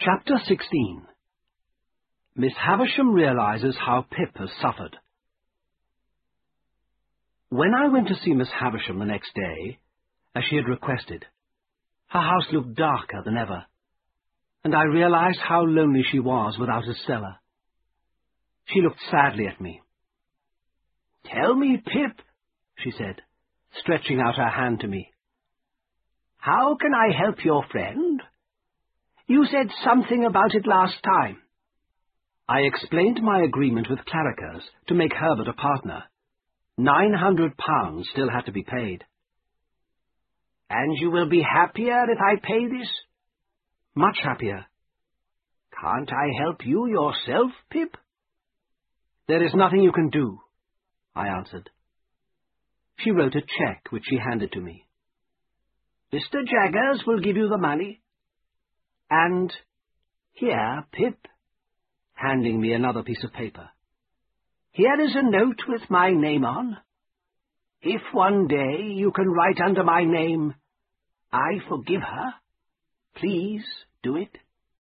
Chapter 16. Miss Havisham realizes how Pip has suffered. When I went to see Miss Havisham the next day, as she had requested, her house looked darker than ever, and I realized how lonely she was without a cellar. She looked sadly at me. "Tell me, Pip," she said, stretching out her hand to me. "How can I help your friend? You said something about it last time." I explained my agreement with Clarriker's to make Herbert a partner. £900 still had to be paid. "And you will be happier if I pay this?" "Much happier." "Can't I help you yourself, Pip?" "There is nothing you can do," I answered. She wrote a cheque which she handed to me. "Mr. Jaggers will give you the money. And here, Pip," handing me another piece of paper. "Here is a note with my name on. If one day you can write under my name, 'I forgive her,' please do it."